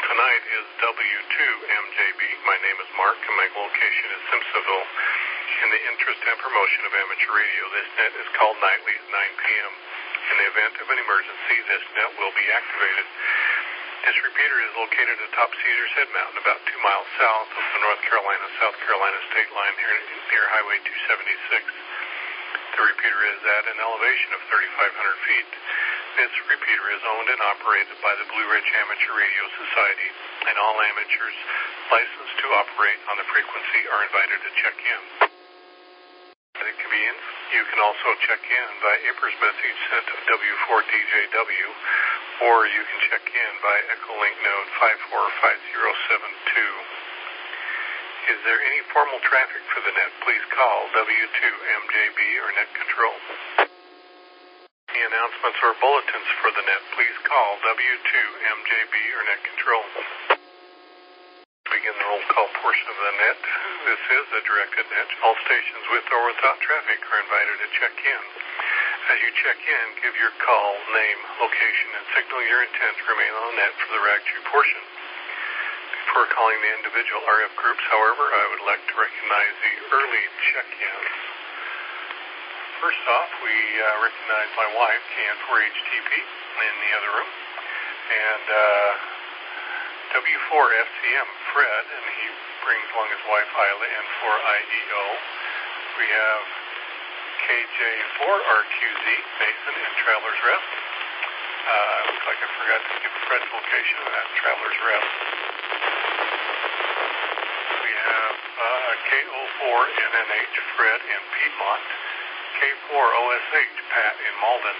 tonight is W2MJB. My name is Mark, and my location is Simpsonville. In the interest and promotion of amateur radio, this net is called nightly at 9 p.m. In the event of an emergency, this net will be activated. This repeater is located atop Caesars Head Mountain, about 2 miles south of the North Carolina-South Carolina state line here near Highway 276. The repeater is at an elevation of 3,500 feet. This repeater is owned and operated by the Blue Ridge Amateur Radio Society, and all amateurs licensed to operate on the frequency are invited to check in. You can also check in by APRS message sent to W4DJW, or you can check in by Echolink node 545072. Is there any formal traffic for the net? Please call W2MJB or Net Control. Any announcements or bulletins for the net? Please call W2MJB or Net Control. Begin the roll call portion of the net. This is a directed net. All stations with or without traffic are invited to check in. As you check in, give your call, name, location, and signal your intent to remain on the net for the RAG 2 portion. Before calling the individual RF groups, however, I would like to recognize the early check-ins. First off, we recognize my wife, KN4HTP, in the other room, and W4FCM, Fred, and he brings along his wife, Isla, and N4IEO. We have KJ4RQZ, Mason, in Traveler's Rest. Looks like I forgot to give Fred's location of that Traveler's Rest. We have K04NNH, Fred, in Piedmont. K4OSH, Pat, in Malden.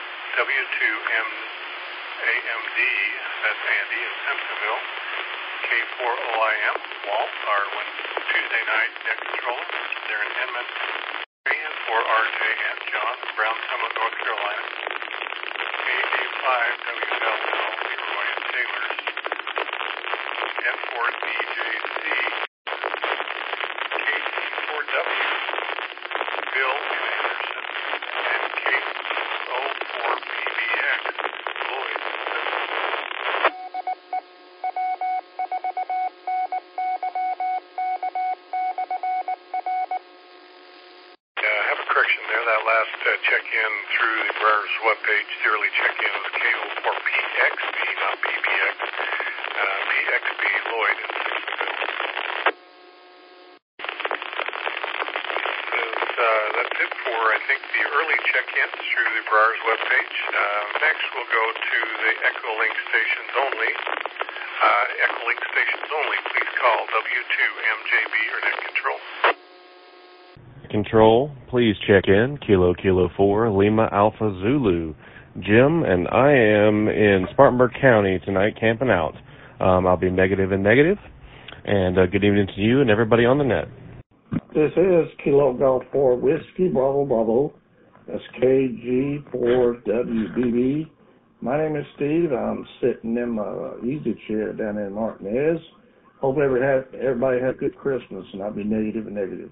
W2AMD, that's Andy in Simpsonville. K4OIM, Walt, our Tuesday night net controller. They're in Edmond. K4RJ and John, Brown Summit, North Carolina. K85WL, Leroy and Taylors. N4DJC. K4W, Bill and Anderson. And K04PBX, Lloyd. That last check-in through the Breyers webpage, the early check-in was K04PXB, not PBX. PXB, Lloyd in Simpsonville. That's it for, I think, the early check-ins through the Breyers webpage. Next, we'll go to the Echolink stations only. Echolink stations only, please call W2MJB or Net Control. Control, please check in, Kilo 4, Lima Alpha Zulu. Jim, and I am in Spartanburg County tonight camping out. I'll be negative and negative. And good evening to you and everybody on the net. This is Kilo Golf 4 Whiskey Bravo Bravo. That's KG4WBB. My name is Steve. I'm sitting in my easy chair down in Martinez. Hope everybody had a good Christmas, and I'll be negative and negative.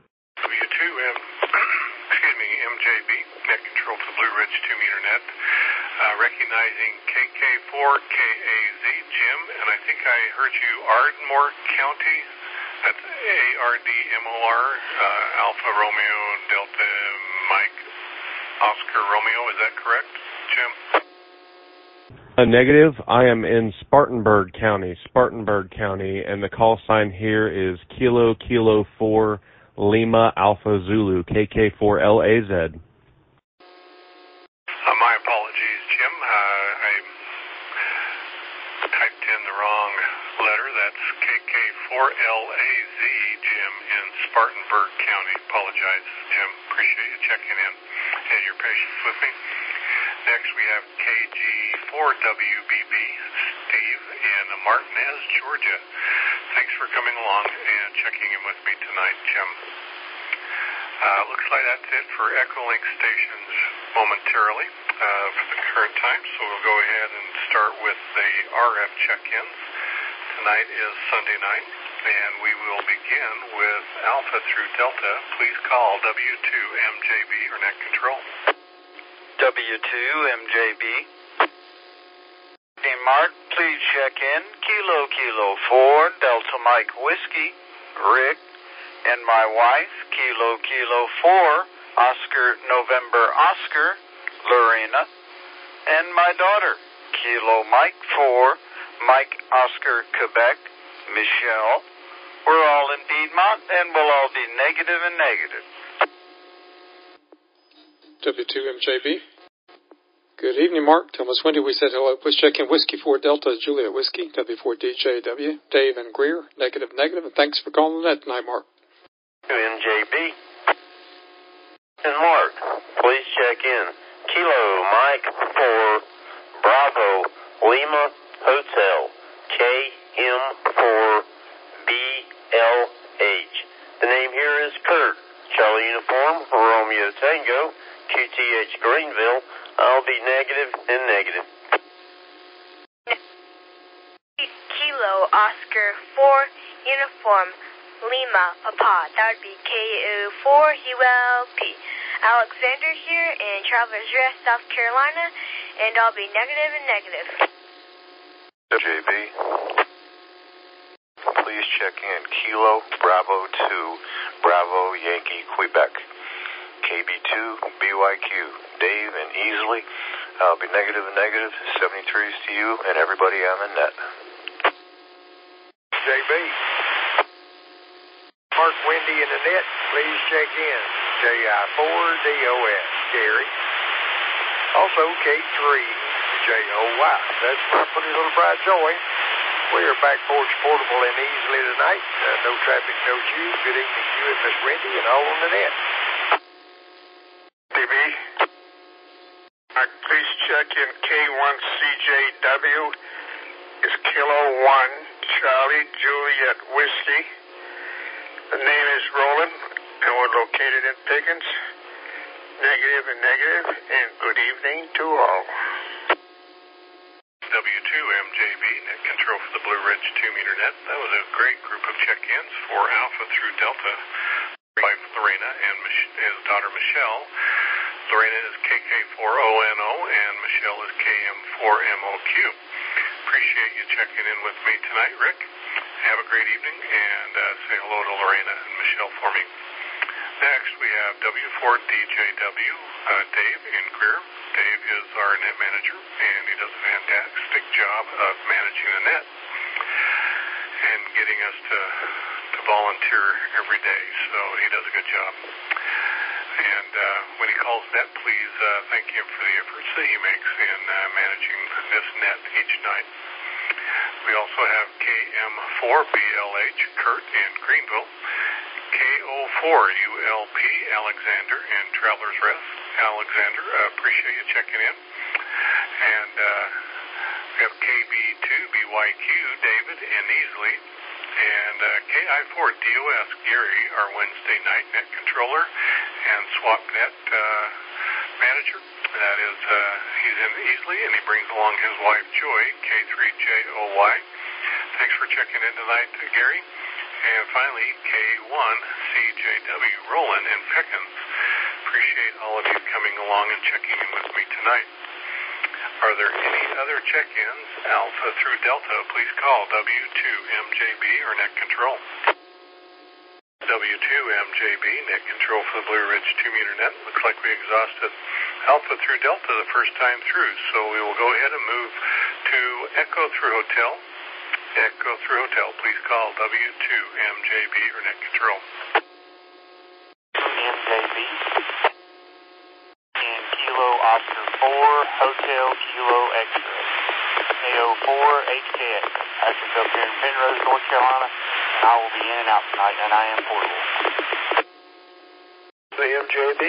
Recognizing KK4KAZ, Jim, and I think I heard you, Ardmore County. That's ARDMOR, Alpha Romeo Delta Mike Oscar Romeo. Is that correct, Jim? Negative. I am in Spartanburg County, and the call sign here is Kilo 4 Lima Alpha Zulu, KK4LAZ. My apologies, Jim. I typed in the wrong letter. That's KK4LAZ, Jim, in Spartanburg County. Apologize, Jim. Appreciate you checking in and your patience with me. Next, we have KG4WBB, Steve, in Martinez, Georgia. Thanks for coming along and checking in with me tonight, Jim. Looks like that's it for Echolink stations momentarily for the current time, so we'll go ahead and start with the RF check-ins. Tonight is Sunday night, and we will begin with Alpha through Delta. Please call W2MJB or Net Control. W2MJB. In Mark. Please check in. Kilo 4, Delta Mike Whiskey, Rick, and my wife, Kilo 4, Oscar November Oscar, Lorena, and my daughter, Kilo Mike 4, Mike Oscar Quebec, Michelle. We're all in Piedmont, and we'll all be negative and negative. W2MJB. Good evening, Mark. Thomas Wendy, we said hello. Please check in. Whiskey 4 Delta, Juliet Whiskey, W4DJW, Dave and Greer, negative, and thanks for calling that tonight, Mark. MJB. And Mark, please check in. Kilo Mike 4 Bravo Lima Hotel, KM4 BLH. The name here is Kurt. Charlie Uniform, Romeo Tango, QTH Greenville. I'll be negative and negative. Kilo Oscar 4 Uniform Lima Papa. That would be KO4ULP. Alexander here in Travelers Rest, South Carolina, and I'll be negative and negative. JB, please check in. Kilo Bravo 2 Bravo Yankee Quebec. KB2 BYQ. Dave and Easley. I'll be negative and negative. 73s to you and everybody on the net. JB. Mark Wendy in the net. Please check in. JI4DOS. Gary. Also K3JOY. That's my pretty little bride Joy. We are back porch portable and easily tonight. No traffic, no queue. Good evening to you and Miss Wendy and all on the net. DB, please check in K1CJW. Is Kilo 1 Charlie Juliet Whiskey. The name is Roland, and we're located in Pickens. Negative and negative, and good evening to all. W2MJB, net control for the Blue Ridge 2-meter net. That was a great group of check-ins for Alpha through Delta. Wife Lorena and his daughter Michelle. Lorena is KK4ONO and Michelle is KM4MOQ. Appreciate you checking in with me tonight, Rick. Have a great evening and say hello to Lorena and Michelle for me. Next, we have W4DJW, Dave in Greer. Dave is our net manager, and he does a fantastic job of managing the net and getting us to volunteer every day, so he does a good job. And when he calls net, please thank him for the efforts that he makes in managing this net each night. We also have KM4BLH, Kurt in Greenville. KO4ULP, Alexander in Travelers Rest. Alexander, appreciate you checking in. And we have KB2BYQ, David in Easley. And KI4DOS, Gary, our Wednesday night net controller and SwapNet manager. That is, he's in Easley, and he brings along his wife, Joy, K3JOY. Thanks for checking in tonight, Gary. And finally, K1CJW, Roland in Pickens. Appreciate all of you coming along and checking in with me tonight. Are there any other check-ins, Alpha through Delta? Please call W2MJB or Net Control. W2MJB, Net Control for the Blue Ridge 2-meter net. Looks like we exhausted Alpha through Delta the first time through, so we will go ahead and move to Echo through Hotel. Echo through Hotel, please call W2MJB or Net Control. MJB and Kilo Oscar 4 Hotel Kilo X-ray. KO4HKX. I should go here in Penrose, North Carolina, and I will be in and out tonight, and I am portable. MJB.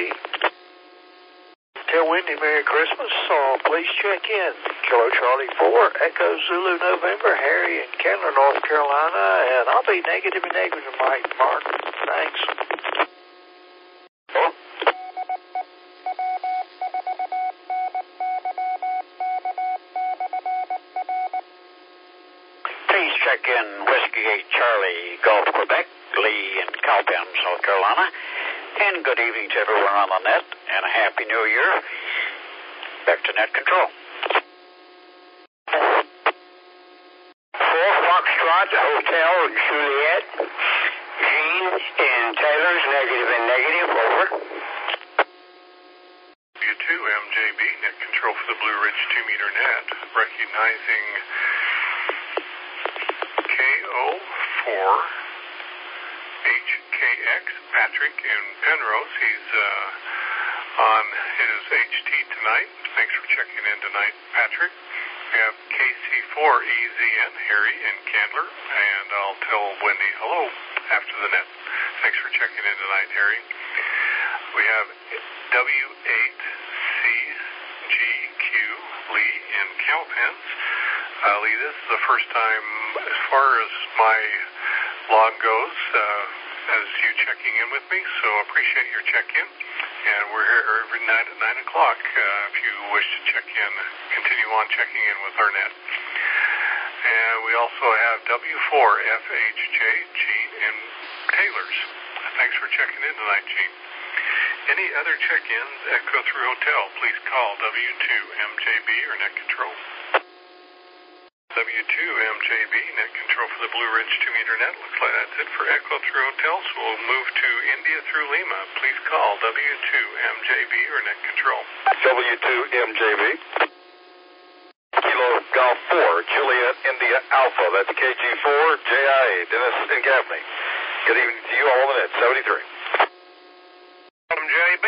Tell Wendy Merry Christmas. Please check in. Kilo Charlie 4 Echo Zulu November, Harry in Candler, North Carolina, and I'll be negative and negative, Mark. Thanks. Please check in Whiskey 8 Charlie, Gulf, Quebec, Lee in Cowpen, South Carolina. And good evening to everyone on the net, and a Happy New Year. Back to Net Control. Foxtrot Hotel Juliet. Gene in Taylor's negative and negative, over. W2MJB, net control for the Blue Ridge 2-meter net, recognizing KO4HKX, Patrick in Penrose. He's on his HT tonight. Thanks for checking in tonight, Patrick. We have KC4EZN, Harry in Candler, and I'll tell Wendy hello after the net. Thanks for checking in tonight, Harry. We have W8CGQ, Lee in Cowpens. Lee, this is the first time, as far as my log goes, as you checking in with me, so appreciate your check-in. And we're here every night at 9 o'clock if you wish to check in, continue on checking in with our net. And we also have W4FHJ, Gene in Taylor's. Thanks for checking in tonight, Gene. Any other check-ins at Go-Through Hotel, please call W2MJB or net control. W2MJB, net control for the Blue Ridge 2-meter net. Looks like that's it for Echo Through Hotel, so we'll move to India through Lima. Please call W2MJB or net control. W2MJB. Kilo Golf 4, Juliet India Alpha. That's KG4, JIA, Dennis and Gaffney. Good evening to you all on the net, 73. MJB.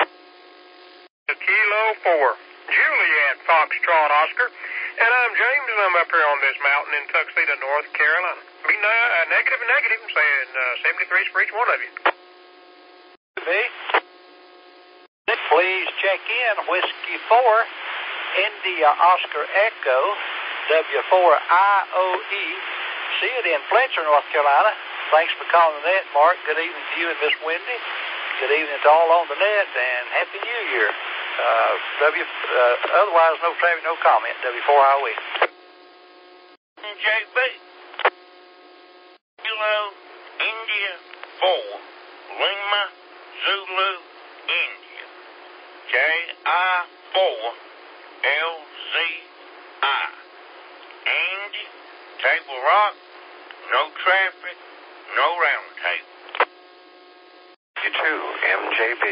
Kilo 4, Juliet Foxtrot Oscar. And I'm James, and I'm up here on this mountain in Tuxedo, North Carolina. Be negative and negative, saying 73s for each one of you. Please check in Whiskey 4, India Oscar Echo, W4IOE. See it in Fletcher, North Carolina. Thanks for calling the net, Mark. Good evening to you and Miss Wendy. Good evening to all on the net, and Happy New Year. Otherwise, no traffic, no comment. W4IOE. JB. Kilo India 4, Lima Zulu India. JI4LZI. Andy, Table Rock, no traffic, no round table. W2MJB.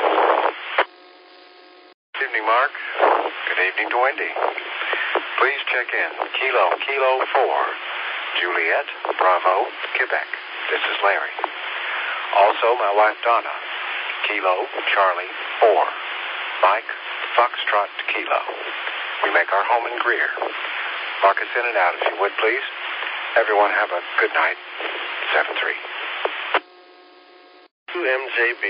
Good evening, Mark. Good evening to Wendy. Please check in Kilo 4, Juliet, Bravo, Quebec. This is Larry. Also, my wife Donna, Kilo Charlie 4, Mike Foxtrot Kilo. We make our home in Greer. Mark us in and out if you would, please. Everyone have a good night. 7-3. MJB.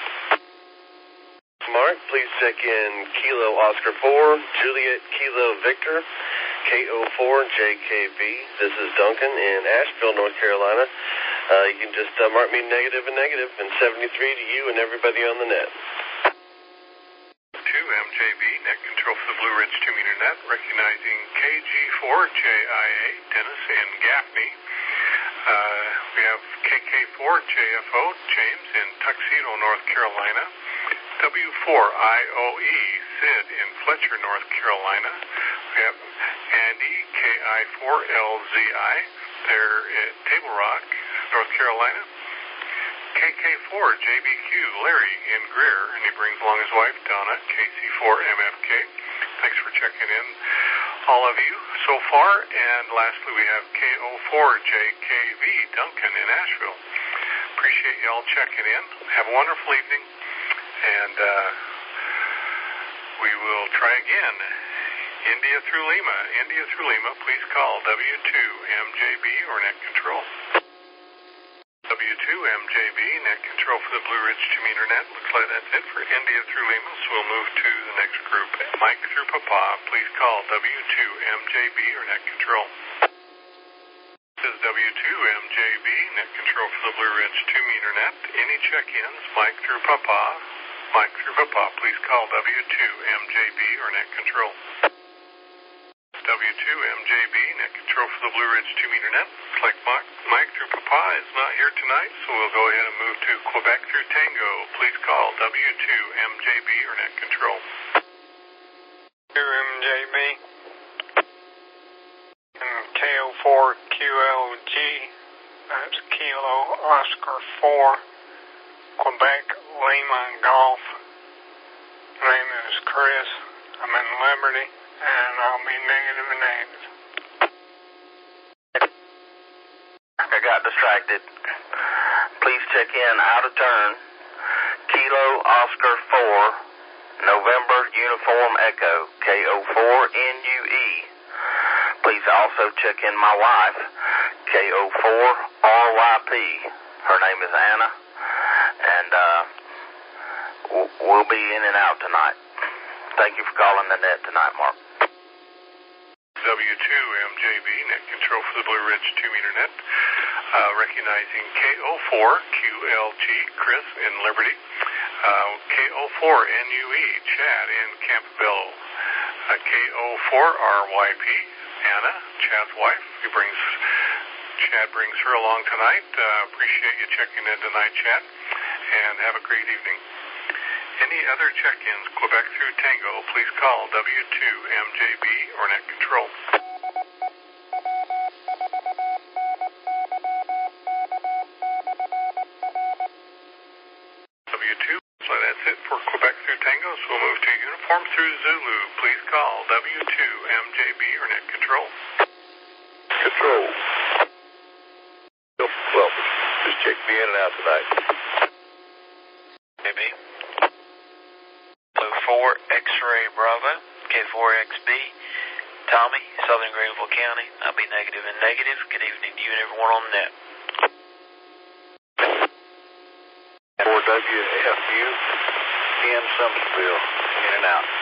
Mark, please check in Kilo Oscar 4, Juliet Kilo Victor, KO4JKB. This is Duncan in Asheville, North Carolina. You can just mark me negative and 73 to you and everybody on the net. 2MJB, net control for the Blue Ridge 2-meter net, recognizing KG4JIA, Dennis and Gaffney. We have KK4JFO, James in Tuxedo, North Carolina. W4IOE, Sid in Fletcher, North Carolina. We have Andy, KI4LZI, there at Table Rock, North Carolina. KK4JBQ, Larry in Greer, and he brings along his wife, Donna, KC4MFK. Thanks for checking in, all of you, so far. And lastly, we have KO4JKV, Duncan in Asheville. Appreciate you all checking in. Have a wonderful evening. And we will try again. India through Lima, please call W2MJB or net control. W2MJB, net control for the Blue Ridge 2-meter net. Looks like that's it for India through Lima, so we'll move to the next group. Mike through Papa, please call W2MJB or net control. This is W2MJB, net control for the Blue Ridge 2-meter net. Any check-ins, Mike through Papa, please call W2MJB or net control. W2MJB, net control for the Blue Ridge 2-meter net. Looks like Mike through Papa is not here tonight, so we'll go ahead and move to Quebec through Tango. Please call W2MJB or net control. 2MJB. KO4Q QLG, that's Kilo Oscar 4, Quebec, Lima Golf. My name is Chris. I'm in Liberty, and I'll be negative and negative. I got distracted. Please check in out of turn. Kilo Oscar 4, November Uniform Echo, KO4NUE. Please also check in my wife, KO4RYP. Her name is Anna, and we'll be in and out tonight. Thank you for calling the net tonight, Mark. W2MJB, net control for the Blue Ridge 2-meter net. Recognizing KO4QLG, Chris in Liberty. KO4NUE, Chad in Campbell. KO4RYP, Anna, Chad's wife. Chad brings her along tonight. Appreciate you checking in tonight, Chad. And have a great evening. Any other check-ins, Quebec through Tango, please call W2MJB or net control. W2, so that's it for Quebec through Tango, so we'll move to uniform through Zulu. Please call W2MJB or net control. Control. Well, just check me in and out tonight. JB. Blue 4, X-Ray Bravo, K4XB, Tommy, Southern Greenville County. I'll be negative and negative. Good evening to you and everyone on the net. 4WFU in Simpsonville, in and out.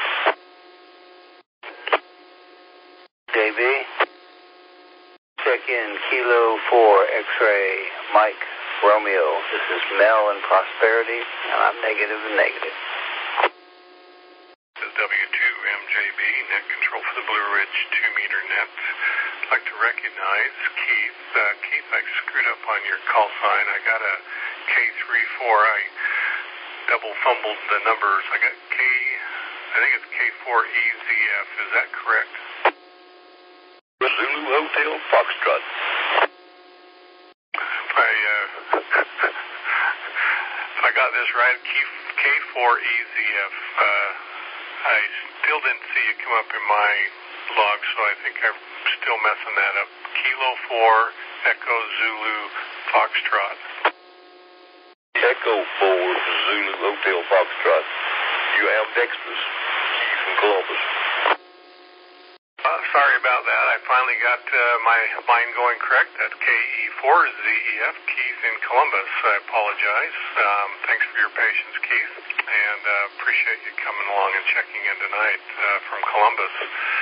JB, check in Kilo 4 X-Ray Mike Romeo. This is Mel in Prosperity, and I'm negative and negative. W2MJB, net control for the Blue Ridge 2-meter net. I'd like to recognize Keith. Keith, I screwed up on your call sign. I got a K34. I double fumbled the numbers. I got I think it's K4EZF. Is that correct? Zulu Hotel Foxtrot. If I got this right, K4EZF. I still didn't see it come up in my log, so I think I'm still messing that up. Kilo 4, Echo Zulu Foxtrot. Echo 4, Zulu Hotel Foxtrot. You ambidextrous. Keith from Columbus. Sorry about that. I finally got my mind going correct. That's KE4ZEF, Keith in Columbus. I apologize. Thanks for your patience, Keith, and appreciate you coming along and checking in tonight from Columbus.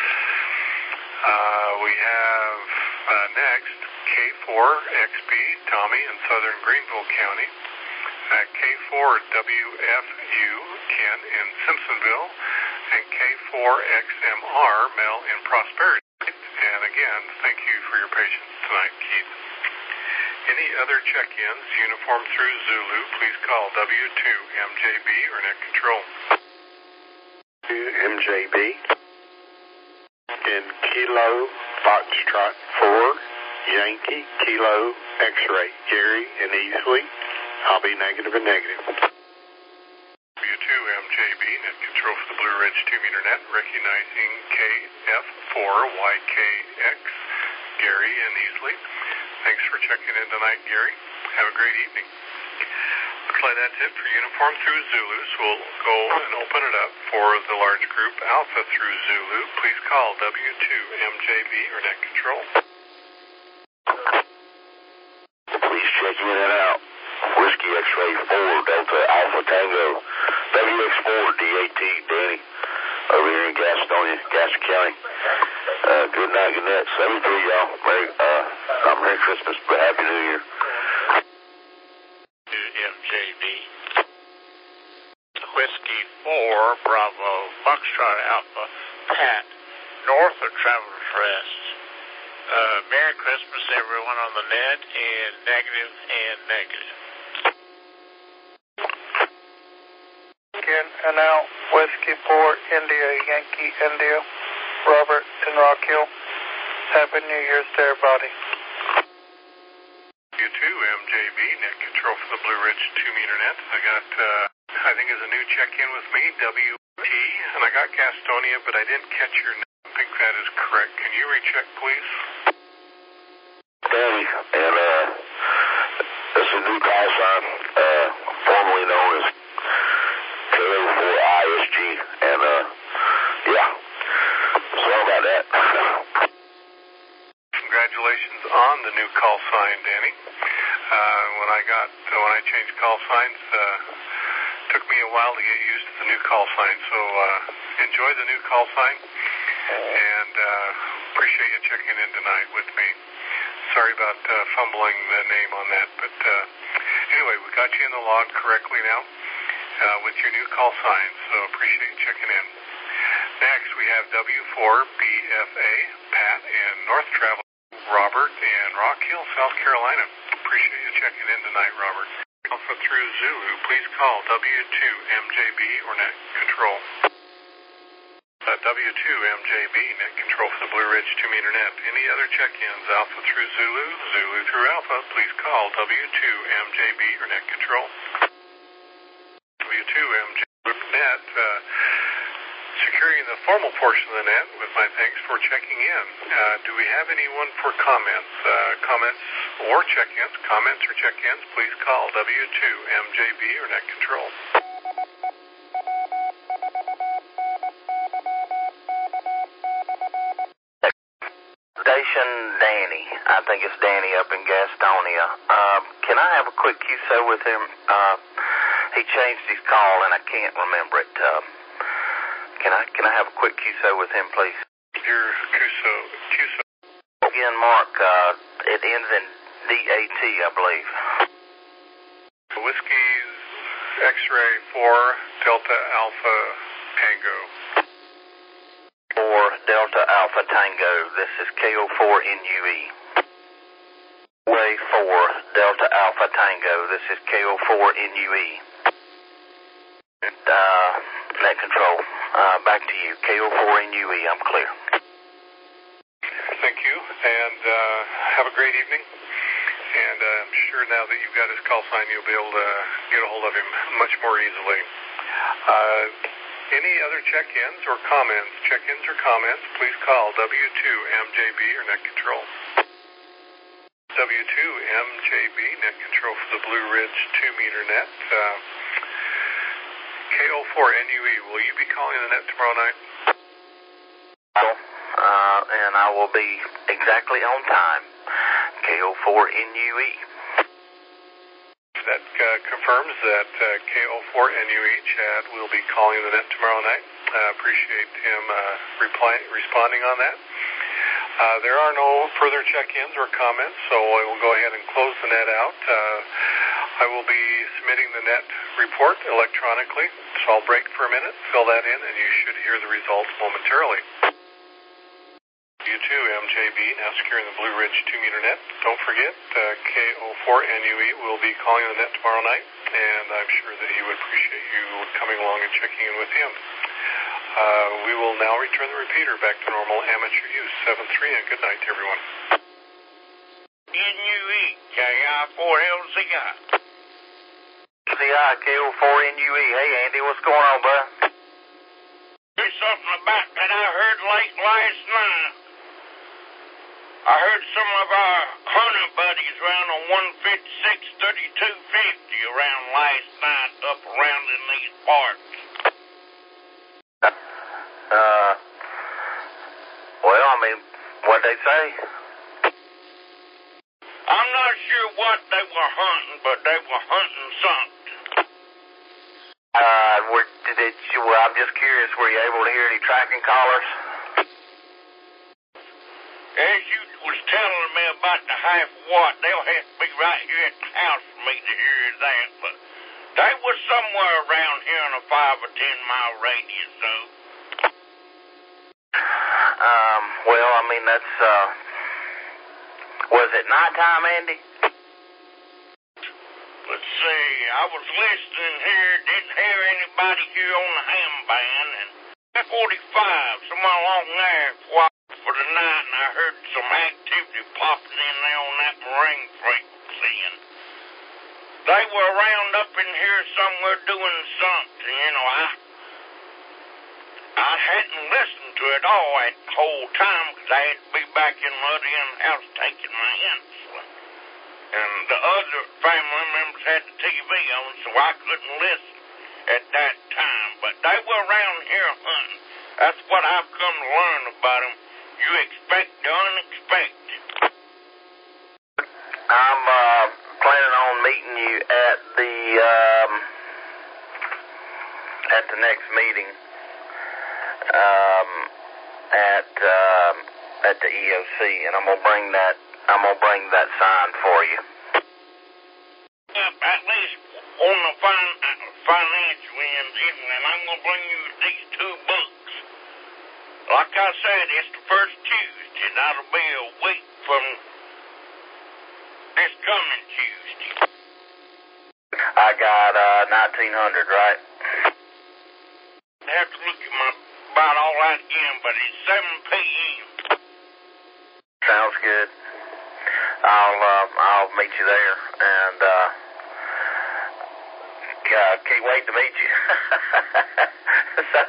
We have next K4XB, Tommy in Southern Greenville County. K4WFU, Ken in Simpsonville. And K4XMR, Mel in Prosperity. And again, thank you for your patience tonight, Keith. Any other check-ins, uniform through Zulu, please call W2MJB or net control. MJB in Kilo Foxtrot 4, Yankee Kilo X-Ray, Gary and Easley. I'll be negative and negative. W2MJB, net control for the Blue Ridge 2-meter net, recognizing KF4YKX, Gary and Easley. Thanks for checking in tonight, Gary. Have a great evening. Looks like that's it for uniform through Zulu, so we'll go and open it up for the large group Alpha through Zulu. Please call W2MJB or net control. Please check in and out. Whiskey X-Ray 4, Delta Alpha Tango, WX4 DAT, Danny, over here in Gastonia, Gaston County. Good night, good night. 73, y'all. Not Merry Christmas, but Happy New Year. MJB. Whiskey 4, Bravo, Foxtrot Alpha, Pat, north of Travelers Rest. Merry Christmas, everyone on the net, and negative and negative. In and out, Whiskey 4, India, Yankee, India, Robert in Rock Hill. Happy New Year's to everybody. W2MJB, net control for the Blue Ridge 2-meter net. I got, I think is a new check-in with me, WT, and I got Gastonia, but I didn't catch your name. I think that is correct. Can you recheck, please? Danny, and this is a new call sign, formerly known as KO4ISG, and yeah, sorry about that. Congratulations on the new call sign, Danny. When I changed call signs, took me a while to get used to the new call sign. So enjoy the new call sign, and appreciate you checking in tonight with me. Sorry about fumbling the name on that, but anyway, we got you in the log correctly now with your new call sign. So appreciate you checking in. Next, we have W4BFA, Pat, and North Travel, Robert, and Rock Hill, South Carolina. Appreciate you checking in tonight, Robert. Alpha through Zulu, please call W2MJB or net control. W2MJB, net control for the Blue Ridge 2-meter net. Any other check-ins, Alpha through Zulu, Zulu through Alpha, please call W2MJB or net control. W2MJB net, securing the formal portion of the net with my thanks for checking in. Do we have anyone for comments? Comments or check-ins? Comments or check-ins, please call W2MJB or net control. Station Danny. I think it's Danny up in Gastonia. Can I have a quick QSO with him? He changed his call and I can't remember it. Can I have a quick QSO with him, please? Your QSO. Again, Mark, it ends in DAT, I believe. Whiskey X-ray 4 Delta Alpha Tango. 4 Delta Alpha Tango. This is KO4NUE. Way 4 Delta Alpha Tango. This is KO4NUE. Net control. Back to you. KO4NUE. I'm clear. Thank you, and have a great evening. And I'm sure now that you've got his call sign, you'll be able to get a hold of him much more easily. Any other check-ins or comments? Check-ins or comments, please call W2MJB or net control. W2MJB, net control for the Blue Ridge 2-meter net. KO4NUE, will you be calling the net tomorrow night? And I will be exactly on time. KO4NUE. That confirms that KO4NUE, Chad, will be calling the net tomorrow night. Appreciate him responding on that. There are no further check-ins or comments, so I will go ahead and close the net out. I will be submitting the net report electronically, so I'll break for a minute, fill that in, and you should hear the results momentarily. W2MJB, now securing the Blue Ridge 2-meter net. Don't forget, KO4NUE will be calling the net tomorrow night, and I'm sure that he would appreciate you coming along and checking in with him. We will now return the repeater back to normal amateur use. 7-3, and good night to everyone. NUE, KI4LCI. CI, KO4NUE. Hey, Andy, what's going on, bud? There's something about that I heard late last night. I heard some of our hunter buddies around on 156, 3250 around last night up around in these parts. Well, I mean, what'd they say? I'm not sure what they were hunting, but they were hunting something. Well, I'm just curious, were you able to hear any tracking collars? As you was telling me about the half watt, they'll have to be right here at the house for me to hear that, but they was somewhere around here in a 5 or 10 mile radius, so. Well, I mean, that's, was it nighttime, Andy? Let's see, I was listening here, didn't hear anybody here on the ham band, and 45, somewhere along there for the night, and I heard some activity popping in there on that marine frequency. seeing. They were around up in here somewhere doing something, you know. I hadn't listened to it all that whole time because I had to be back in the other end of the house taking my insulin. And the other family members had the TV on, so I couldn't listen at that time. But they were around here hunting. That's what I've come to learn about them. You expect the unexpected. I'm planning on meeting you at the next meeting at the EOC, and I'm gonna bring that sign for you. At least on the financial end, and I'm gonna bring you these 2 books. Like I said, it's the first Tuesday. That'll be a week from this coming Tuesday. I got 1900, right? I have to look at about all that again, but it's 7 p.m. Sounds good. I'll meet you there, and can't wait to meet you. So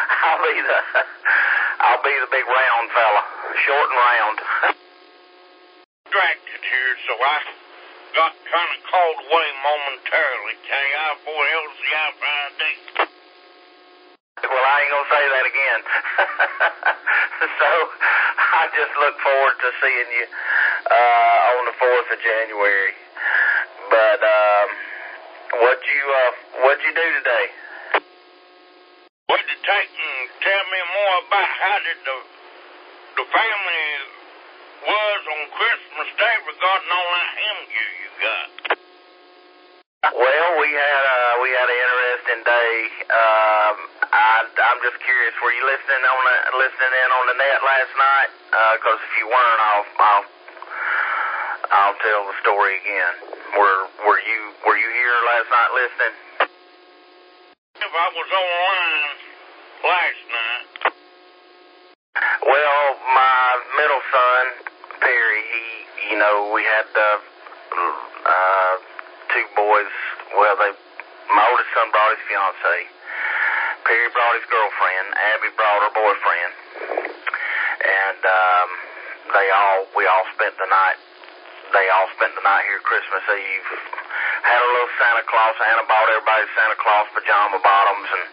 I'll be the big round fella, short and round. Distracted here, so I got kind of called away momentarily. KI4LCI5D. Well, I ain't gonna say that again. So I just look forward to seeing you on the 4th of January. But what'd you do today? Would you take and tell me more about how did the family was on Christmas Day regarding all that ham gear you got? Well, we had an interesting day. I'm just curious. Were you listening in on the net last night? Because if you weren't, I'll tell the story again. Were you here last night listening? If I was online last night. Well, my middle son Perry, we had 2 boys. Well, my oldest son brought his fiance. Perry brought his girlfriend. Abby brought her boyfriend. And we all spent the night. They all spent the night here Christmas Eve. Had a little Santa Claus. Anna bought everybody Santa Claus pajama bottoms, and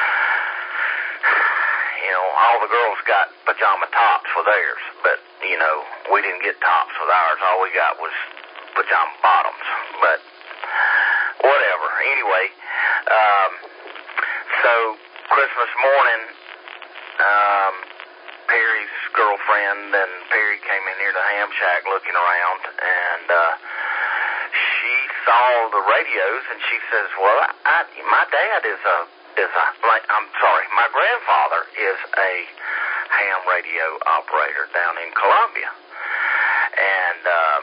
all the girls got pajama tops for theirs. But we didn't get tops with ours. All we got was pajama bottoms. But whatever. Anyway, so Christmas morning, Perry's girlfriend and Perry came in here to Ham Shack looking around, and she saw the radios, and she says, "Well, my dad my grandfather is a ham radio operator down in Columbia." And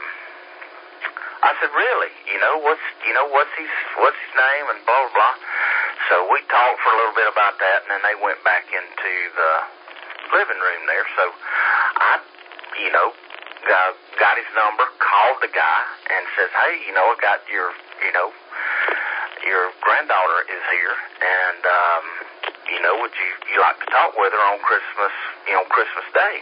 I said, "Really? What's his name?" And blah blah blah. So we talked for a little bit about that, and then they went back into the living room there. So I, got his number, called the guy, and says, "Hey, I got your granddaughter is here, and would you like to talk with her on Christmas Day?"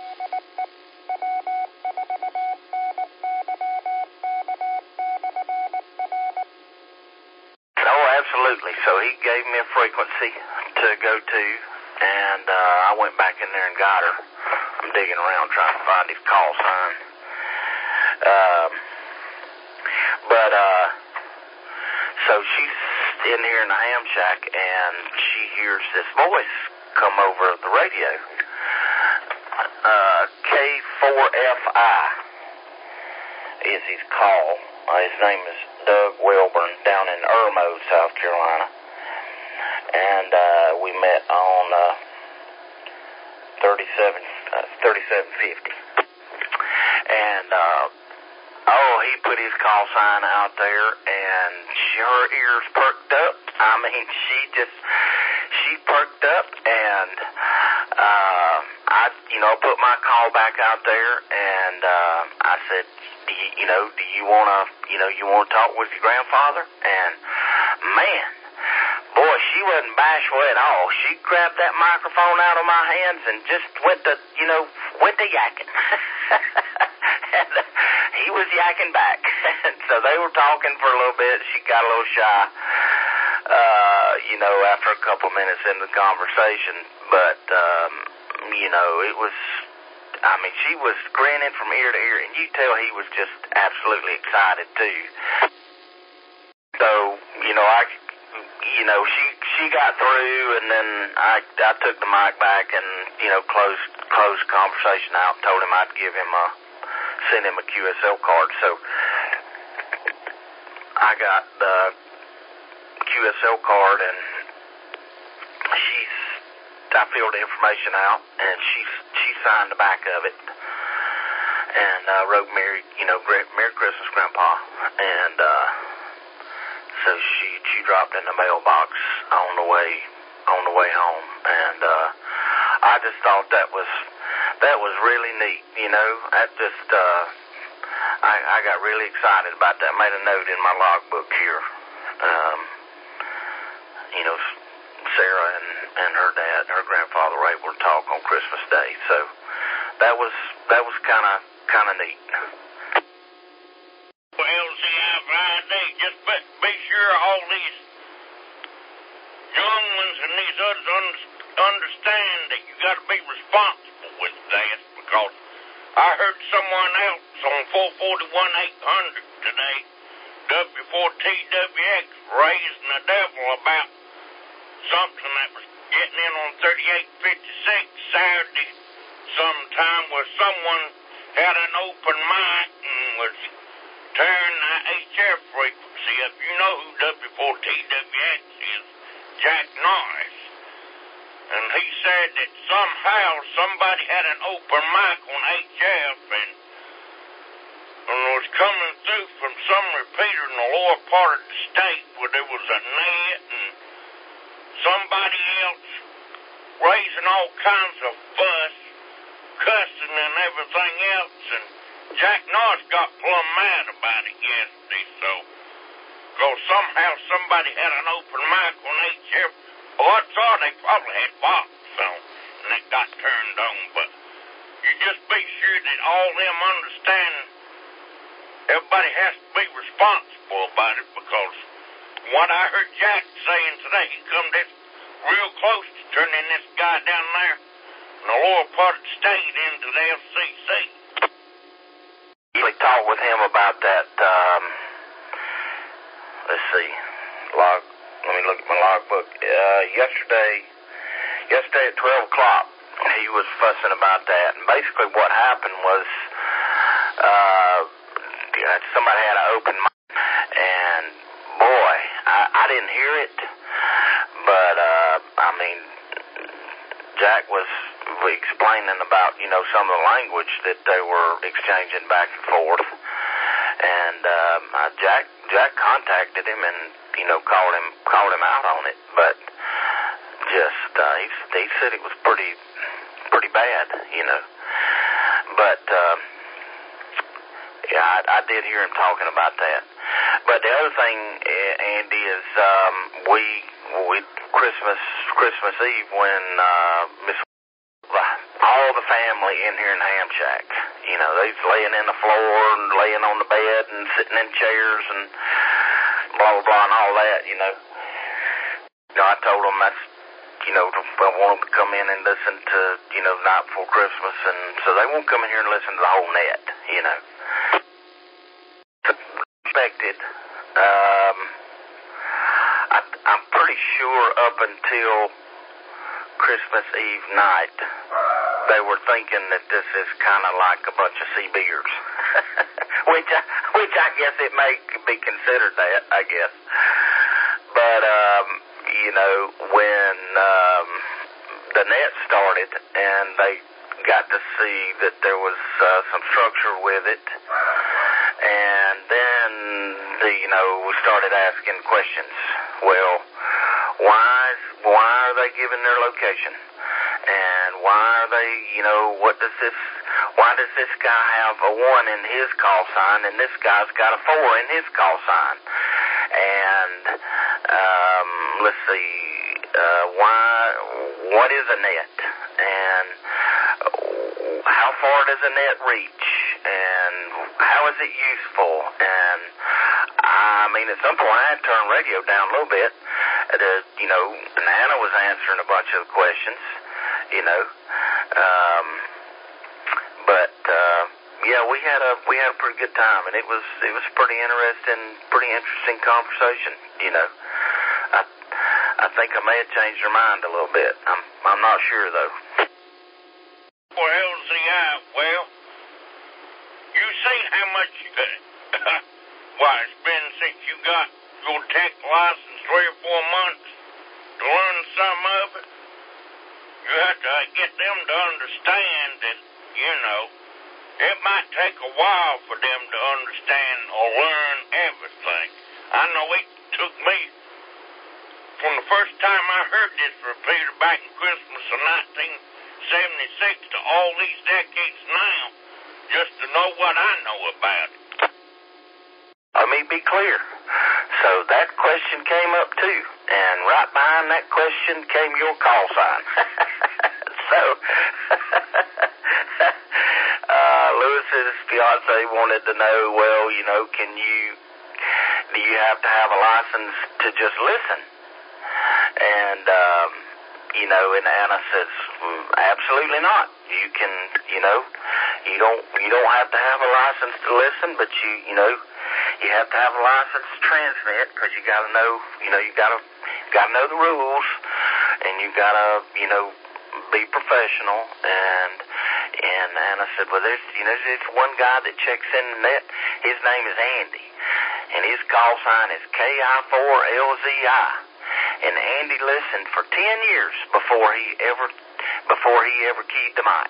Oh, absolutely. So he gave me a frequency to go to, and I went back in there and got her. I'm digging around trying to find his call sign. So she's in here in the Ham Shack, and she hears this voice come over the radio. K4FI is his call. His name is Doug Welburn, down in Irmo, South Carolina. And we met on 3750. And he put his call sign out there, and her ears perked up. I mean, she perked up, and I put my call back out there, and I said, do you want to talk with your grandfather? And man, boy, she wasn't bashful at all. She grabbed that microphone out of my hands and just went to yakking. And he was yakking back. And so they were talking for a little bit. She got a little shy, after a couple of minutes in the conversation. But, it was, she was grinning from ear to ear, and you tell he was just absolutely excited too. So, she got through, and then I took the mic back and, closed the conversation out and told him I'd send him a QSL card. So I got the QSL card, and I filled the information out, and she signed the back of it, and wrote Merry Christmas, Grandpa. And so she dropped in the mailbox on the way home, and I just thought that was really neat. That just I got really excited about that. Made a note in my logbook here. Sarah and her dad, her grandfather, were able to talk on Christmas Day. So that was kind of neat. Well, see, just be sure all these young ones and these others understand that you got to be responsible with that, because I heard someone else on 441-800 today, W4TWX, raising the devil about something that was getting in on 3856 Saturday sometime, where someone had an open mic and was tearing the HF frequency up. You know who W4TWX is, Jack Norris. And he said that somehow somebody had an open mic on HF and was coming through from some repeater in the lower part of the state where there was a net, and somebody else raising all kinds of fuss, cussing and everything else, and Jack Norris got plumb mad about it yesterday, because somehow somebody had an open mic on HF. Well, I thought they probably had box on, and it got turned on, but you just be sure that all them understand everybody has to be responsible about it, because what I heard Jack saying today, he come this real close to turning this guy down there in the lower part of the state into the FCC. We talked with him about that, let's see, let me look at my logbook. Yesterday at 12 o'clock, he was fussing about that, and basically what happened was, somebody had an open mic, and boy, I didn't hear it, but Jack was explaining about some of the language that they were exchanging back and forth, and Jack contacted him and called him out on it, but just he said it was pretty bad, but. Yeah, I did hear him talking about that. But the other thing, Andy, is we Christmas Eve when all the family in here in Ham Shack, they's laying in the floor and laying on the bed and sitting in chairs and blah blah blah and all that. I told them that's I want them to come in and listen to Night Before Christmas, and so they won't come in here and listen to the whole net. Expected. I'm pretty sure up until Christmas Eve night, they were thinking that this is kind of like a bunch of sea-beers, which I guess it may be considered that, I guess. But when the net started and they got to see that there was some structure with it, and then we started asking questions. Well, why are they giving their location? And why are they, why does this guy have a 1 in his call sign and this guy's got a 4 in his call sign? And let's see, what is a net? And how far does a net reach? And how is it useful? And I mean, at some point I had to turn radio down a little bit. Nana was answering a bunch of the questions, we had a pretty good time, and it was pretty interesting conversation. I think I may have changed her mind a little bit. I'm not sure though. Well, LZI, you seen how much it's been since you got your tech license, 3 or 4 months to learn some of it. You have to get them to understand that, it might take a while for them to understand or learn everything. I know it took me, from the first time I heard this repeated back in Christmas of 1976 to all these decades now, just to know what I know about it. Let me be clear. So that question came up too, and right behind that question came your call sign. So, Lewis's fiance wanted to know, do you have to have a license to just listen? And, and Anna says, absolutely not. You can, you don't have to have a license to listen, but you have to have a license to transmit, because you gotta know, you gotta know the rules, and you gotta, be professional. And Anna said, well, there's one guy that checks in the net. His name is Andy, and his call sign is KI4LZI. And Andy listened for 10 years before he ever keyed the mic.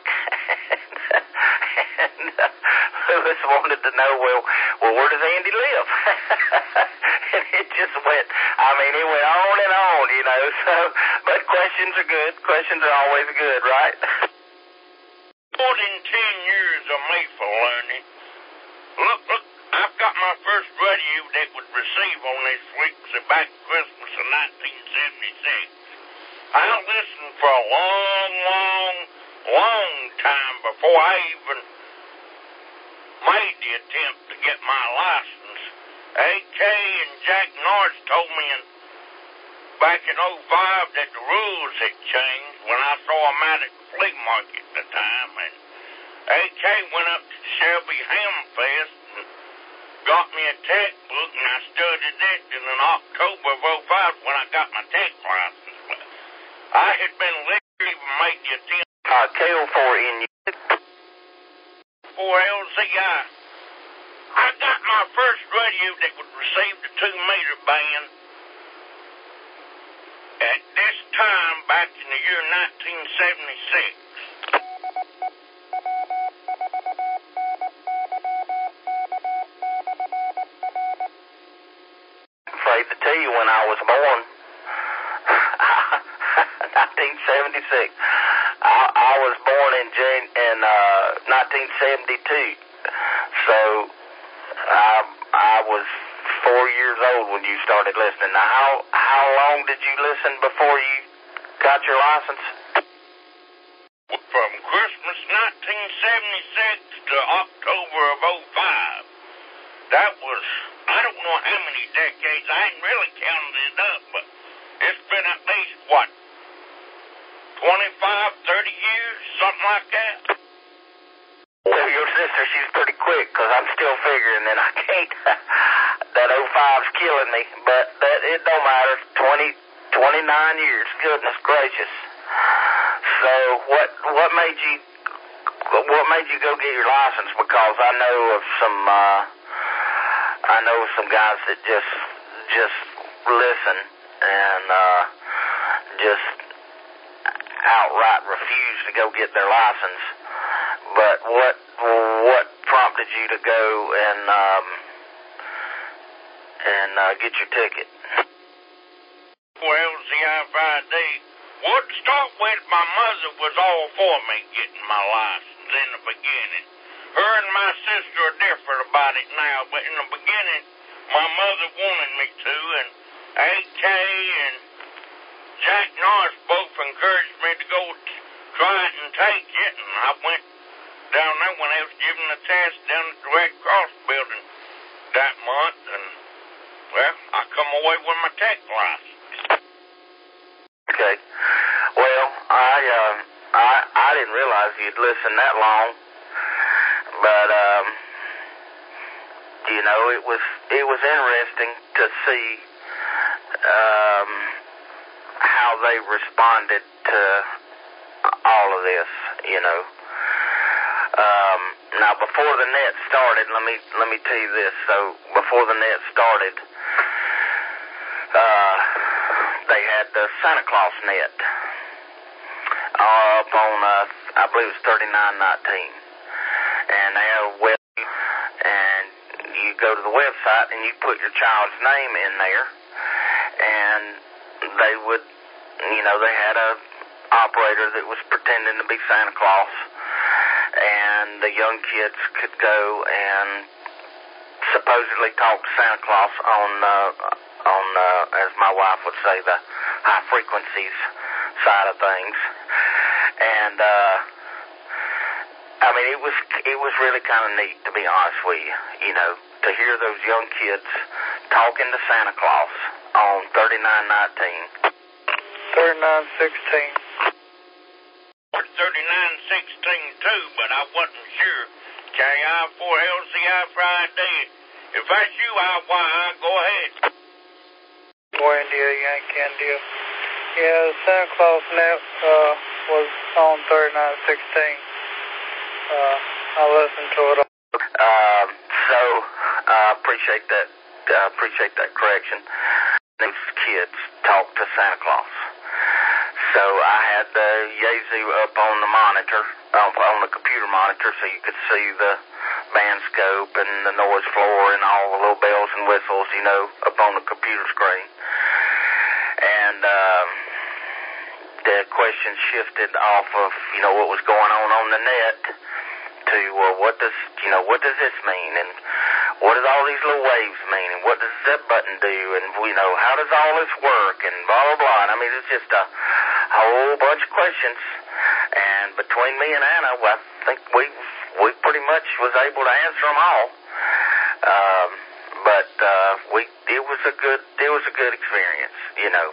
And Lewis wanted to know, well, where does Andy live? And it just went, it went on and on, so, but questions are good. Questions are always good, right? More than 10 years of me for learning. Look, I've got my first radio that would receive on this frequency back Christmas of 1976. I listened for a long time before I even made the attempt to get my license. AK and Jack Norris told me back in 05 that the rules had changed when I saw them out at the flea market at the time. And AK went up to Shelby Ham Fest and got me a textbook, and I studied it. And in October of 05 when I got my tech license, I had been literally made the attempt. KO4 in 4LZI. I got my first radio that would receive the 2-meter band at this time back in the year 1976. I'm afraid to tell you when I was born, 1976. I was born in 1972, so I was 4 years old when you started listening. Now, how long did you listen before you got your license? From Christmas 1976 to October of 05. That was, I don't know how many decades. I ain't really counted it up, but it's been at least, 25, 30 years, something like that. Well, your sister, she's pretty quick, because I'm still figuring, and I can't. That 05's killing me, but it don't matter. 29 years, goodness gracious. So what made you go get your license? Because I know of some guys that just listen and just outright refuse to go get their license. But what prompted you to go and get your ticket? Well, LZI-5D, Well, to start with, my mother was all for me getting my license in the beginning. Her and my sister are different about it now, but in the beginning, my mother wanted me to, and AK and Jack Norris both encouraged me to go try it and take it, and I went down there when they was giving the test down at the Red Cross building that month, and, well, I come away with my tech license. Okay. Well, I didn't realize you'd listened that long, but you know, it was interesting to see how they responded to all of this. You know. Now, before the net started, let me tell you this. So, before the net started, they had the Santa Claus net up on, I believe it was 3919. And they had a web, and you go to the website and you put your child's name in there, and they would, you know, they had a operator that was pretending to be Santa Claus, and the young kids could go and supposedly talk to Santa Claus on as my wife would say, the high frequencies side of things. And I mean, it was really kind of neat, to be honest with you, you know, to hear those young kids talking to Santa Claus on 3919. 3916. 3916 too, but I wasn't sure. KI4LCI Friday. If that's you, go ahead. India, Yankee India. Yeah, the Santa Claus net was on 3916. I listened to it. So I appreciate that correction. Those kids talk to Santa Claus. So I had the Yazoo up on the monitor, on the computer monitor, so you could see the band scope and the noise floor and all the little bells and whistles, you know, up on the computer screen. And the question shifted off of, you know, what was going on the net to, what does this mean? And what does all these little waves mean? And what does that button do? And, you know, how does all this work? And blah, blah, blah. And I mean, it's just a whole bunch of questions. And between me and Anna, I think we pretty much was able to answer them all. But it was a good experience, you know.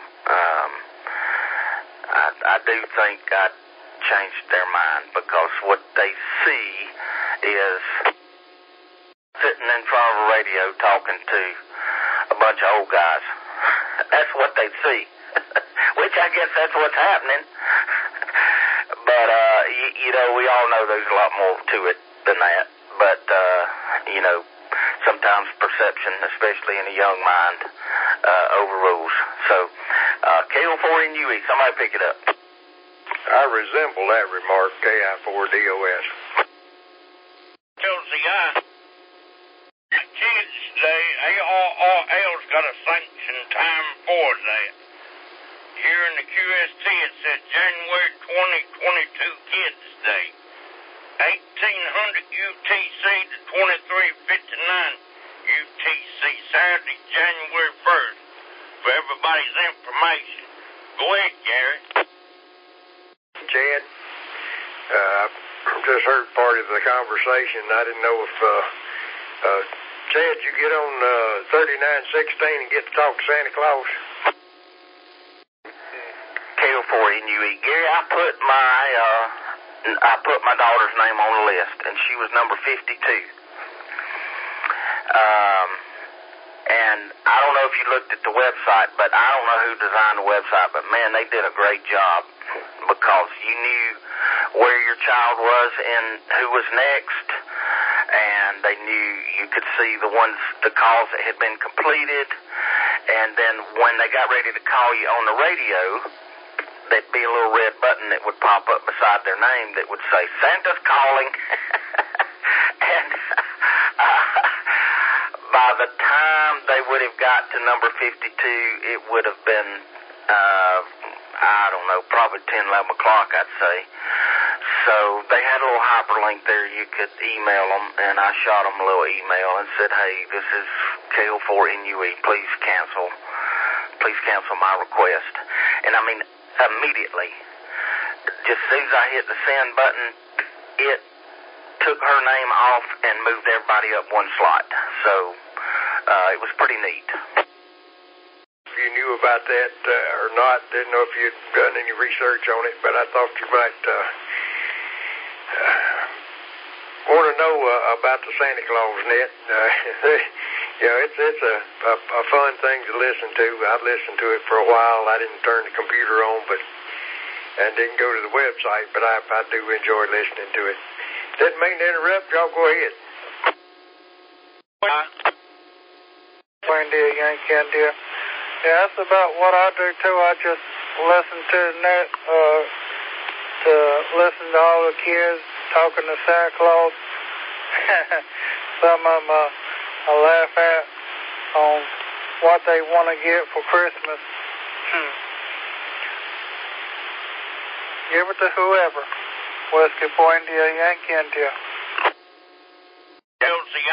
I do think I changed their mind, because what they see is sitting in front of a radio talking to a bunch of old guys. That's what they see, which I guess that's what's happening. But, you know, we all know there's a lot more to it than that. But, you know, sometimes perception, especially in a young mind, overrules. So, KO4NUE, somebody pick it up. I resemble that remark, KI4DOS. LCI. Kids Day, ARRL's got a sanctioned time for that. Here in the QST, it said January 2022 Kids Day. 1800 UTC to 2359 UTC, Saturday, January 1st. For everybody's information. Go ahead, Gary. Chad, I just heard part of the conversation. I didn't know if, Chad, you get on 3916 and get to talk to Santa Claus? KO4NUE. Gary, I put my daughter's name on the list, and she was number 52. And I don't know if you looked at the website, but I don't know who designed the website, but man, they did a great job, because you knew where your child was and who was next, and they knew you could see the calls that had been completed, and then when they got ready to call you on the radio, there'd be a little red button that would pop up beside their name that would say, Santa's calling. And by the time they would have got to number 52, it would have been, I I don't know, probably 10, 11 o'clock, I'd say. So they had a little hyperlink there. You could email them, and I shot them a little email and said, hey, this is KO4NUE. Please cancel my request. And I mean, immediately, just as soon as I hit the send button, it took her name off and moved everybody up one slot. So it was pretty neat. If you knew about that or not, didn't know if you'd done any research on it, but I thought you might want to know about the Santa Claus net. You know, it's a fun thing to listen to. I've listened to it for a while. I didn't turn the computer on, and didn't go to the website, but I do enjoy listening to it. Didn't mean to interrupt. Y'all go ahead. Buen dia, Yankee India. Yeah, that's about what I do too. I just listen to the net, to listen to all the kids talking to Santa Claus. Some of them I laugh at on what they want to get for Christmas. Give it to whoever. Whiskey for India, Yankee India. Elsie,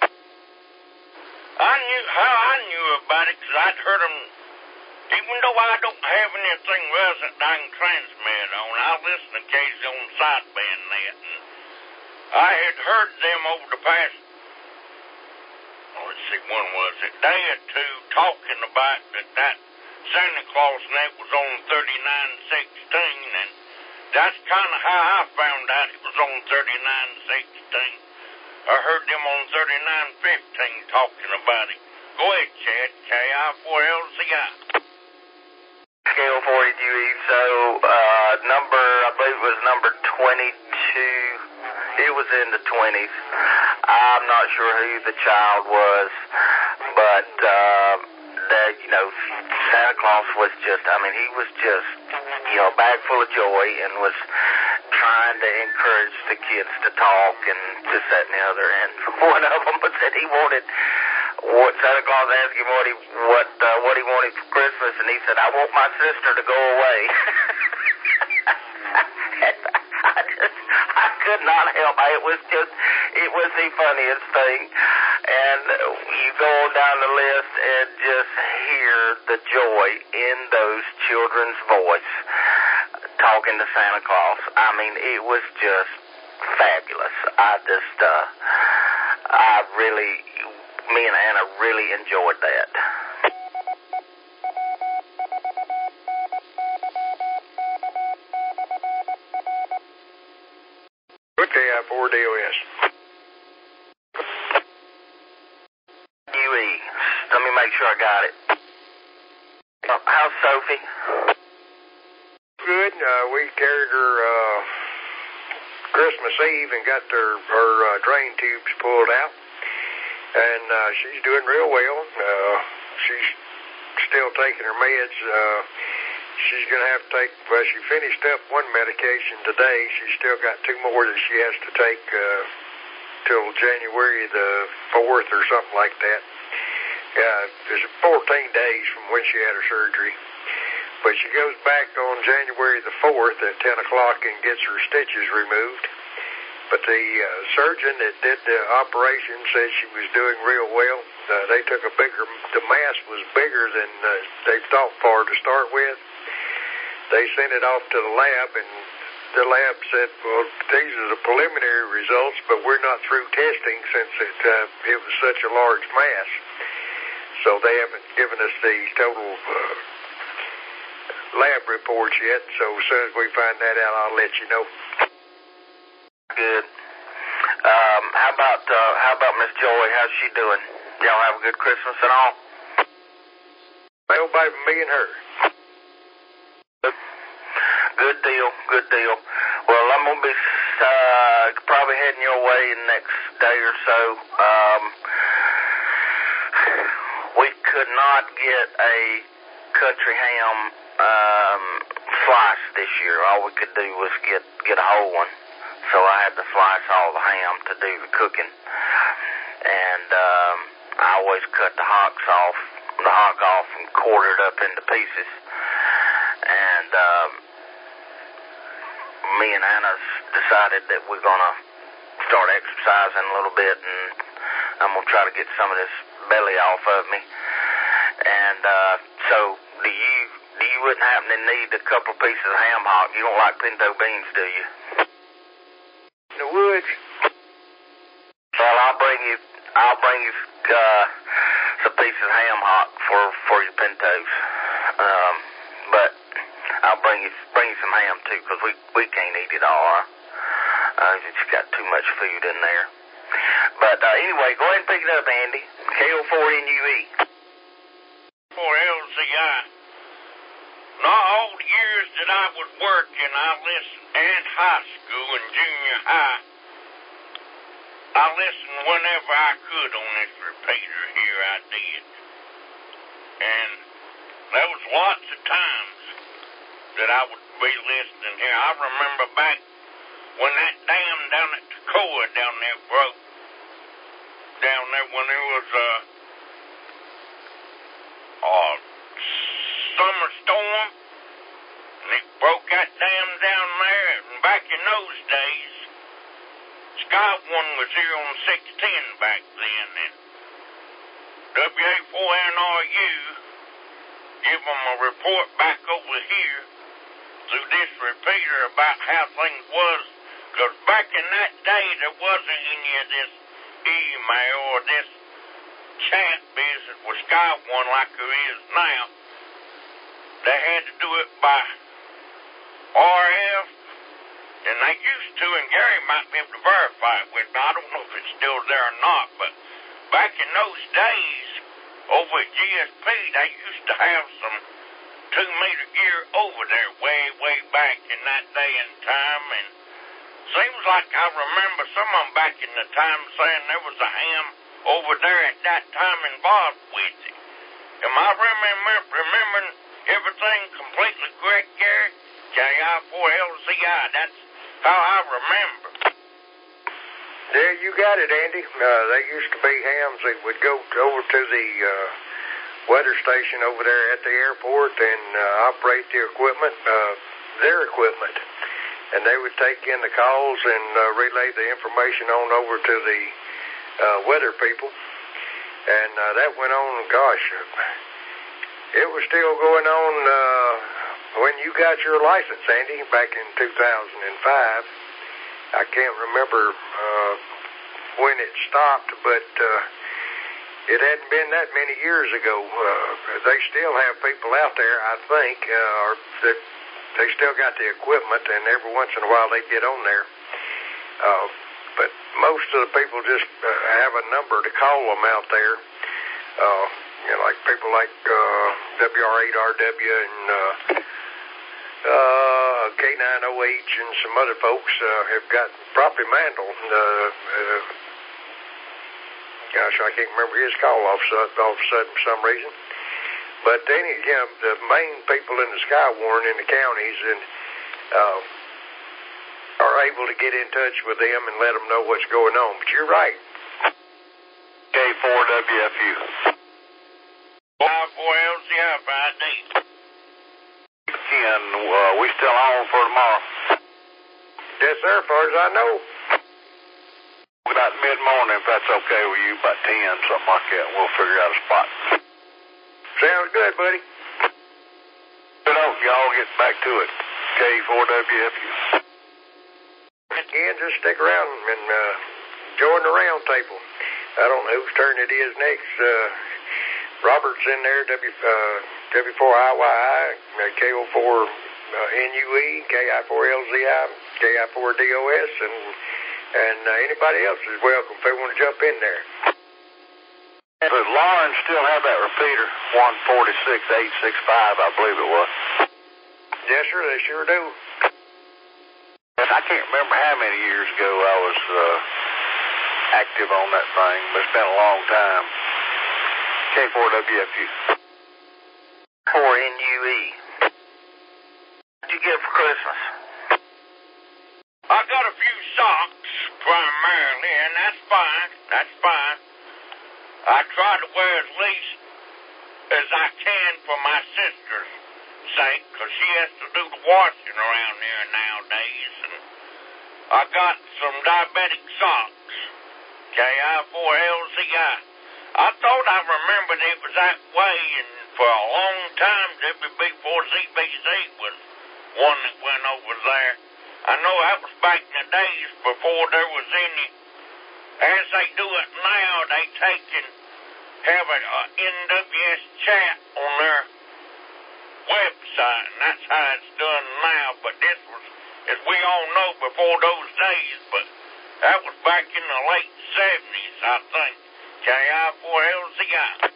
I knew about it because I'd heard them, even though I don't have anything that I can transmit on, I listen occasionally on sideband net, and I had heard them over the past, let's see, when was it, day or two, talking about that Santa Claus net was on 3916, and that's kind of how I found out it was on 3916. I heard them on 3915 talking about it. Go ahead, Chad. KI4LCI. KO4UE. So, I believe it was number 22. It was in the 20s. I'm not sure who the child was, but, Santa Claus was just, he was just, a bag full of joy and was trying to encourage the kids to talk and this, that, and the other. And one of them said he wanted, Santa Claus asked him what he wanted for Christmas, and he said, I want my sister to go away. I could not help it. It was the funniest thing. And you go on down the list and just hear the joy in those children's voice talking to Santa Claus. It was just fabulous. Me and Anna really enjoyed that. Okay, I4DOS. UE. Let me make sure I got it. How's Sophie? Good. We carried her Christmas Eve and got her drain tubes pulled out. And she's doing real well. She's still taking her meds. She's going to have to take, she finished up one medication today. She's still got two more that she has to take till January the 4th or something like that. There's 14 days from when she had her surgery. But she goes back on January the 4th at 10 o'clock and gets her stitches removed. But the surgeon that did the operation said she was doing real well. They took the mass was bigger than they thought for to start with. They sent it off to the lab, and the lab said, well, these are the preliminary results, but we're not through testing since it was such a large mass. So they haven't given us the total lab reports yet. So as soon as we find that out, I'll let you know. Good. How about Miss Joy? How's she doing? Y'all have a good Christmas and all? Well, baby, me and her. Good deal. Well, I'm going to be probably heading your way in the next day or so. We could not get a country ham slice this year. All we could do was get a whole one. So I had to slice all the ham to do the cooking. And I always cut the hock off and quarter it up into pieces. and me and Anna's decided that we're going to start exercising a little bit, and I'm going to try to get some of this belly off of me. And so do you wouldn't happen to need a couple pieces of ham hock? You don't like pinto beans, do you? The woods. Well, I'll bring you some pieces of ham hock for your pintos. But I'll bring you some ham too, because we can't eat it all. It's got too much food in there. But anyway, go ahead and pick it up, Andy. KO4NUE. 4LZI. Not all the years that I was working, I listened at high school and junior high. I listened whenever I could on this repeater here, I did. And there was lots of times that I would be listening here. I remember back when that dam down at Toccoa down there broke. Down there when there was a summer storm, and it broke that dam down there. And back in those days, Sky One was here on 610 back then, and WA4NRU give them a report back over here through this repeater about how things was, because back in that day there wasn't any of this email or this chat business with Sky One like there is now. They had to do it by RF, and they used to, and Gary might be able to verify it with me. I don't know if it's still there or not, but back in those days, over at GSP, they used to have some 2-meter gear over there way back in that day and time, and seems like I remember some of them back in the time saying there was a ham over there at that time involved with it. Am I remembering everything completely correct, Gary? KI4LZI, that's how I remember. Yeah, you got it, Andy. They used to be hams that would go over to the weather station over there at the airport and operate the equipment, their equipment. And they would take in the calls and relay the information on over to the weather people. And that went on, gosh, it was still going on when you got your license, Andy, back in 2005. I can't remember when it stopped, but it hadn't been that many years ago. They still have people out there, I think, or that they still got the equipment, and every once in a while they get on there. But most of the people just have a number to call them out there. Like people like WR8RW and K9OH and some other folks have got Proppy Mandel. Gosh, I can't remember his call all of a sudden for some reason. But the main people in the Skywarn in the counties and are able to get in touch with them and let them know what's going on. But you're right. K4WFU. 4LZI. And we still on for tomorrow? Yes, sir, as far as I know. About mid-morning, if that's okay with you, about 10, something like that. We'll figure out a spot. Sounds good, buddy. Good hope y'all get back to it. K4WFU. Again, just stick around and join the round table. I don't know whose turn it is next. Robert's in there, W4IYI, KO4NUE, KI4LZI, KI4DOS, and anybody else is welcome if they want to jump in there. Does Lauren still have that repeater? 146865, I believe it was. Yes, sir, they sure do. I can't remember how many years ago I was active on that thing, but it's been a long time. K4WFU. 4NUE. What'd you get for Christmas? I got a few socks, primarily, and that's fine. I try to wear as least as I can for my sister's sake. because she has to do the washing around here nowadays. And I got some diabetic socks, KI4LCI. I thought I remembered it was that way, and for a long time, WB4ZBZ was one that went over there. I know that was back in the days before there was any. As they do it now, they take and have an NWS chat on their website, and that's how it's done now. But this was, as we all know, before those days, but that was back in the late 70s, I think. KI4LCI.